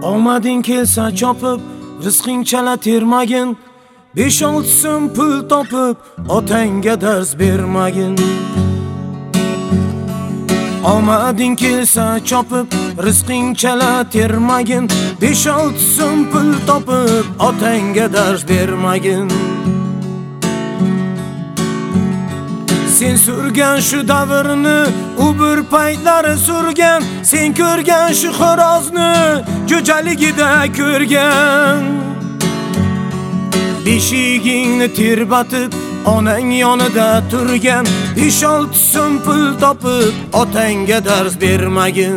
Omading kelsa chopib, rizqing chala termagin. 5-6 so'm pul topib, otangga dars bermagin. Omading kelsa chopib, rizqing chala termagin. 5-6 so'm pul topib, otangga dars bermagin. Sen surgan shu davrni, u bir paytlari surgan. Sen ko'rgan shu xo'rozni, jo'jaligida ko'rgan. Beshigingni terbatib, onang yonida turgan. 5-6 so'm pul topib, otangga dars bermagin.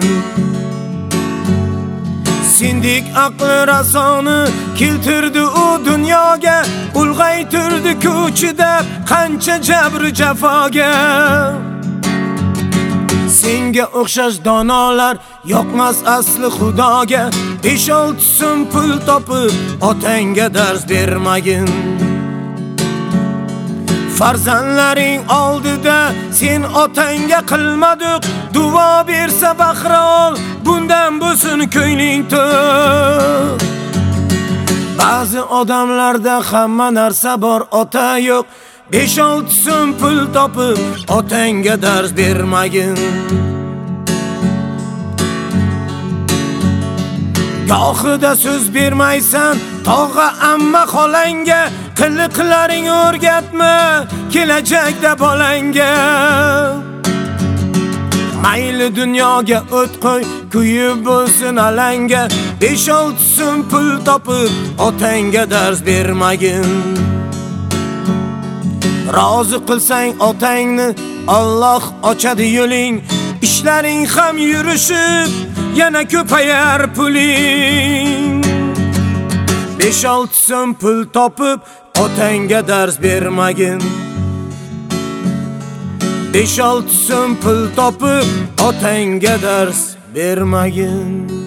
Sendek aqli rasoni keltirdi u dunyoga. Ulg'aytirdi ko'chida qancha jabr jafoga. Senga o'xshash donolar yoqmas asli Xudoga. 5-6 so'm pul topib, otangga dars bermagin. Farzandlaring oldida sen otangga qilmadik duo bersa baxrol, bundan bo'lsin ko'ngling to'q. Ba'zi odamlarda hamma narsa bor, ota yo'q. 5-6 so'm pul topib, otangga dars bermagin. Gohida so'z bermaysan tog'a amma xolanga. Qiliqlaring o'rgatma kelajakda bolangga. Mayli dunyoga o't qo'y, kuyib bo'lsin alanga. 5-6 so'm pul topib, otangga dars bermagin. Rozi qilsang otangni, Alloh ochadi yo'ling. Ishlaring ham yurishib, yana ko'payar puling. 5-6 so'm pul topib, otangga dars bermagin. 5-6 so'm pul topib, otangga dars bermagin.